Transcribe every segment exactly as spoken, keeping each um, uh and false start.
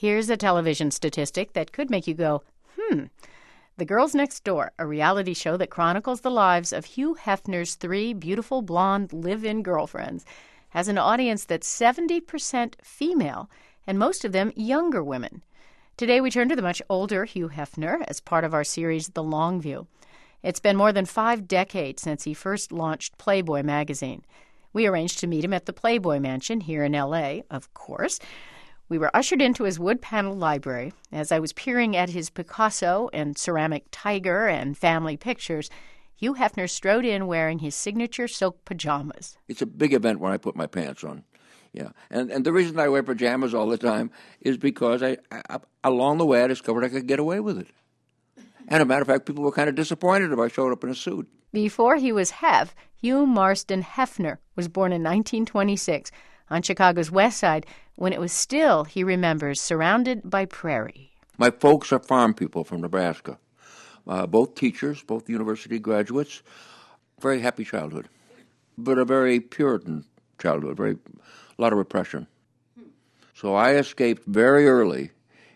Here's a television statistic that could make you go, hmm. The Girls Next Door, a reality show that chronicles the lives of Hugh Hefner's three beautiful blonde live-in girlfriends, has an audience that's seventy percent female, and most of them younger women. Today we turn to the much older Hugh Hefner as part of our series The Long View. It's been more than five decades since he first launched Playboy magazine. We arranged to meet him at the Playboy Mansion here in L A, of course. We were ushered into his wood-paneled library. As I was peering at his Picasso and ceramic tiger and family pictures, Hugh Hefner strode in wearing his signature silk pajamas. It's a big event when I put my pants on. Yeah, and and the reason I wear pajamas all the time is because I, I along the way I discovered I could get away with it. And as a matter of fact, people were kind of disappointed if I showed up in a suit. Before he was Hef, Hugh Marston Hefner was born in nineteen twenty-six on Chicago's west side, when it was still, he remembers, surrounded by prairie. My folks are farm people from Nebraska, uh, both teachers, both university graduates. Very happy childhood, but a very Puritan childhood, very a lot of repression. So I escaped very early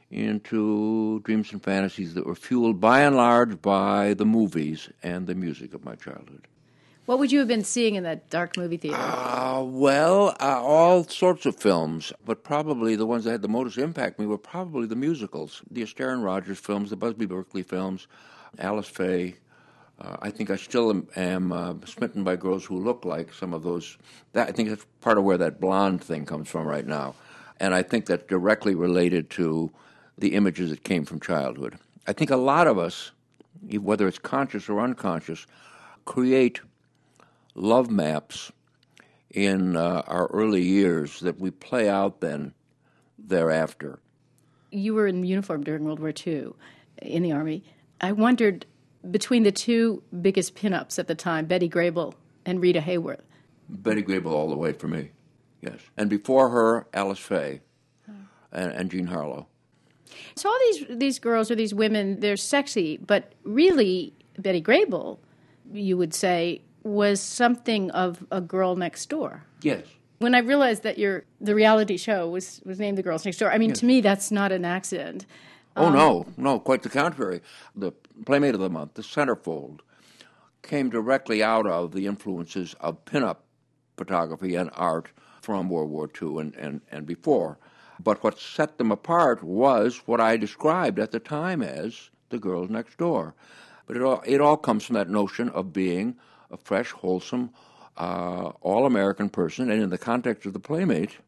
into dreams and fantasies that were fueled by and large by the movies and the music of my childhood. What would you have been seeing in that dark movie theater? Uh, well, uh, all sorts of films, but probably the ones that had the most impact on me were probably the musicals. The Astaire and Rogers films, the Busby Berkeley films, Alice Faye. Uh, I think I still am, am uh, smitten by girls who look like some of those. That, I think that's part of where that blonde thing comes from right now. And I think that's directly related to the images that came from childhood. I think a lot of us, whether it's conscious or unconscious, create love maps in uh, our early years that we play out then thereafter. You were in uniform during World War Two in the Army. I wondered, between the two biggest pinups at the time, Betty Grable and Rita Hayworth. Betty Grable all the way for me, yes. And before her, Alice Faye and, and Jean Harlow. So all these these girls or these women, they're sexy, but really Betty Grable, you would say, was something of a girl next door. Yes. When I realized that your the reality show was, was named The Girls Next Door, I mean, yes. To me, that's not an accident. Oh, um, no, no, quite the contrary. The Playmate of the Month, the centerfold, came directly out of the influences of pinup photography and art from World War Two and, and, and before. But what set them apart was what I described at the time as the girls next door. But it all, it all comes from that notion of being a fresh, wholesome, uh, all-American person, and in the context of the Playmate,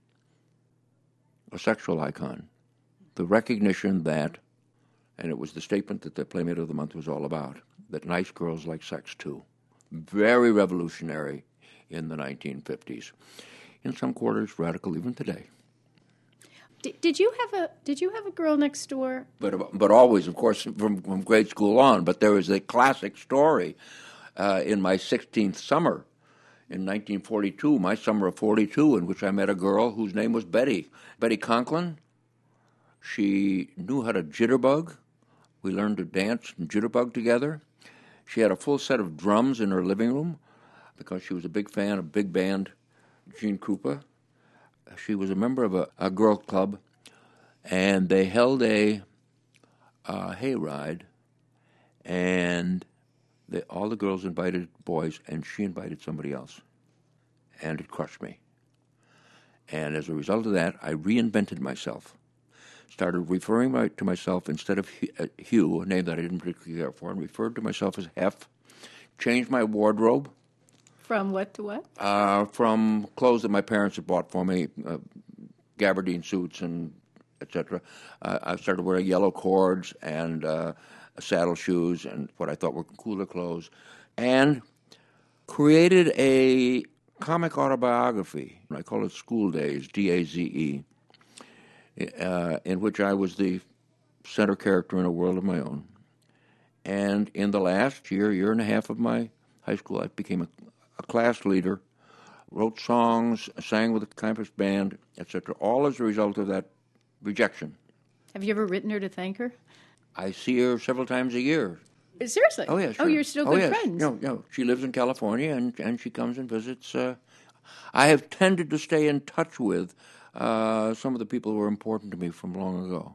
a sexual icon. The recognition that, and it was the statement that the Playmate of the Month was all about, that nice girls like sex too. Very revolutionary in the nineteen fifties. In some quarters, radical even today. Did, did you have a Did you have a girl next door? But but always, of course, from, from grade school on. But there was a classic story uh, in my sixteenth summer in nineteen forty-two, my summer of forty-two, in which I met a girl whose name was Betty. Betty Conklin. She knew how to jitterbug. We learned to dance and jitterbug together. She had a full set of drums in her living room because she was a big fan of big band Gene Krupa. She was a member of a, a girl club, and they held a uh, hayride, and they, all the girls invited boys, and she invited somebody else, and it crushed me. And as a result of that, I reinvented myself, started referring my, to myself instead of Hugh, a name that I didn't particularly care for, and referred to myself as Hef, changed my wardrobe. From what to what? Uh, from clothes that my parents had bought for me, uh, gabardine suits and et cetera. Uh, I started wearing yellow cords and uh, saddle shoes and what I thought were cooler clothes, and created a comic autobiography. I call it School Daze, D A Z E, uh, in which I was the center character in a world of my own. And in the last year, year and a half of my high school life, became a a class leader, wrote songs, sang with the campus band, et cetera, all as a result of that rejection. Have you ever written her to thank her? I see her several times a year. Seriously? Oh, yes. Sure. Oh, you're still oh, good yes. friends? No, no. She lives in California, and, and she comes and visits. Uh, I have tended to stay in touch with uh, some of the people who were important to me from long ago.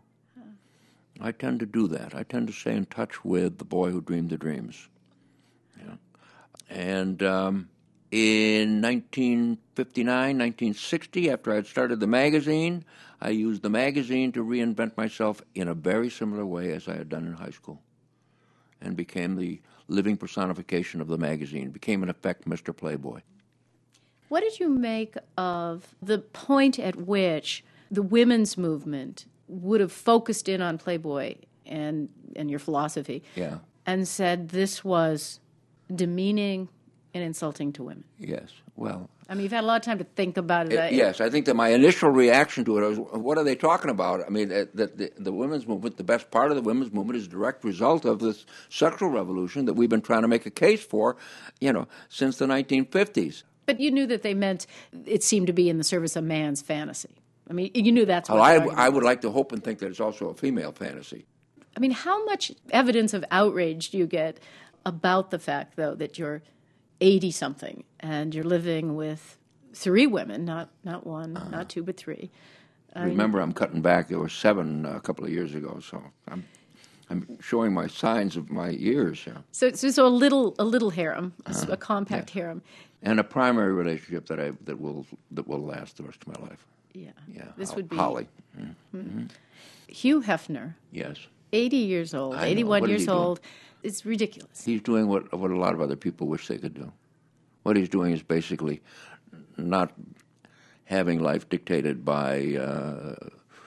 I tend to do that. I tend to stay in touch with the boy who dreamed the dreams. Yeah. And um, in nineteen fifty-nine, nineteen sixty, after I had started the magazine, I used the magazine to reinvent myself in a very similar way as I had done in high school, and became the living personification of the magazine, became in effect Mister Playboy. What did you make of the point at which the women's movement would have focused in on Playboy and and your philosophy, yeah, and said this was demeaning and insulting to women? Yes. Well, I mean, you've had a lot of time to think about it. Uh, yes, I think that my initial reaction to it was, what are they talking about? I mean, that the, the, the women's movement, the best part of the women's movement is a direct result of this sexual revolution that we've been trying to make a case for, you know, since the nineteen fifties. But you knew that they meant it seemed to be in the service of man's fantasy. I mean, you knew that's what well, I, I would like to hope and think that it's also a female fantasy. I mean, how much evidence of outrage do you get about the fact, though, that you're eighty-something and you're living with three women, not not one, uh, not two, but three? I remember, mean, I'm cutting back. There were seven a couple of years ago, so I'm I'm showing my signs of my years. Yeah. So, so, so a little a little harem, uh, a compact yeah. harem, and a primary relationship that I that will that will last the rest of my life. Yeah, yeah. This Ho- would be Holly. Mm-hmm. Mm-hmm. Hugh Hefner. Yes. eighty years old, I eighty-one know. years old. It's ridiculous. He's doing what what a lot of other people wish they could do. What he's doing is basically not having life dictated by uh,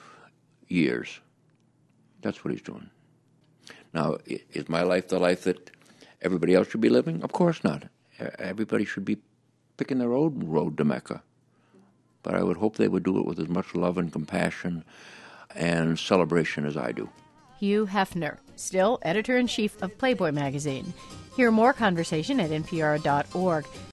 years. That's what he's doing. Now, is my life the life that everybody else should be living? Of course not. Everybody should be picking their own road to Mecca. But I would hope they would do it with as much love and compassion and celebration as I do. Hugh Hefner, still editor-in-chief of Playboy magazine. Hear more conversation at N P R dot org.